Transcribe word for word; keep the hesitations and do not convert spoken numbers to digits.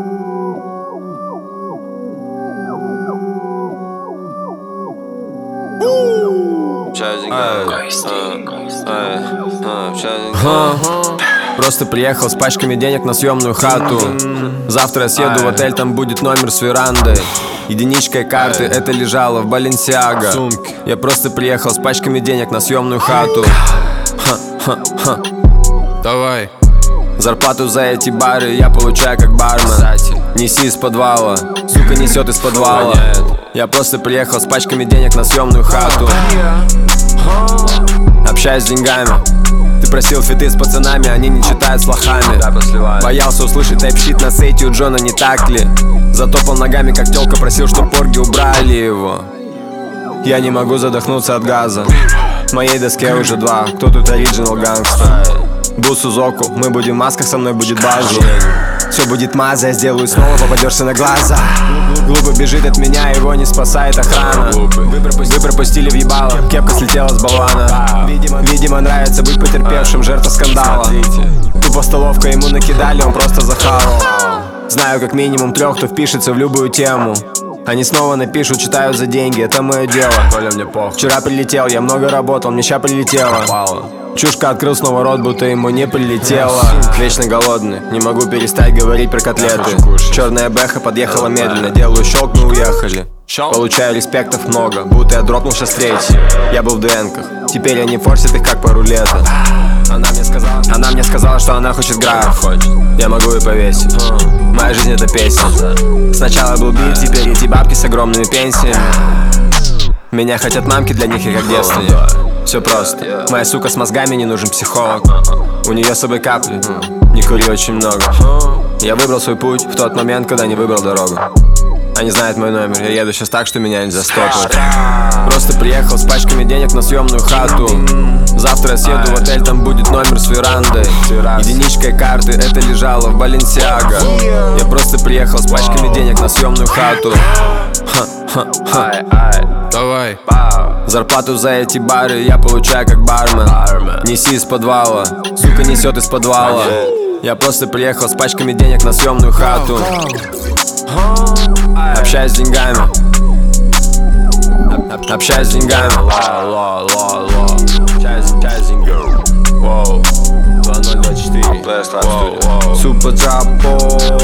Просто приехал с пачками денег на съемную хату. Завтра я съеду в отель, там будет номер с верандой. Единичкой карты, это лежало в Баленсиаго. Я просто приехал с пачками денег на съемную хату. Ха-ха-ха. Давай. Зарплату за эти бары я получаю как бармен. Неси из подвала, сука несет из подвала. Я просто приехал с пачками денег на съемную хату. Общаюсь с деньгами. Ты просил фиты с пацанами, они не читают с лохами. Боялся услышать тайп-щит на сете у Джона, не так ли? Затопал ногами, как тёлка, просил, чтоб порги убрали его. Я не могу задохнуться от газа. В моей доске уже два, кто тут оригинал гангста? Бусу Зоку, мы будем в масках, со мной будет базу. Все будет маза, я сделаю снова, попадешься на глаза. Глупо бежит от меня, его не спасает охрана. Вы, пропусти, вы пропустили в ебало, кепка слетела с болвана. Видимо, видимо нравится быть потерпевшим, жертва скандала. Тупо столовка ему накидали, он просто захавал. Знаю как минимум трех, кто впишется в любую тему. Они снова напишут, читают за деньги, это мое дело. Вчера прилетел, я много работал, мне ща прилетело. Чушка открыл снова рот, будто ему не прилетело. Вечно голодный, не могу перестать говорить про котлеты. Черная бэха подъехала медленно, делаю щелк, мы уехали. Получаю респектов много, будто я дропнул сейчас третий. Я был в ДНках, теперь они форсят их как по рулету. Она мне сказала, она мне сказала, что она хочет граф. Я могу и повесить. Моя жизнь это песня. Сначала был бит, теперь эти бабки с огромными пенсиями. Меня хотят мамки, для них я как девственник. Все просто. Моя сука с мозгами, не нужен психолог. У нее с собой капли, не кури очень много. Я выбрал свой путь в тот момент, когда не выбрал дорогу. Они знают мой номер, я еду сейчас так, что меня нельзя стопать. Просто приехал с пачками денег на съемную хату. Завтра я съеду в отель, там будет номер с верандой. Единичкой карты, это лежало в Баленсиаго. Я просто приехал с пачками денег на съемную хату. Ха-ха-ха. Давай. Зарплату за эти бары я получаю как бармен. Неси из подвала, сука несет из подвала. Я просто приехал с пачками денег на съемную хату. Общаюсь с деньгами. Общаюсь с деньгами. Супер трапо.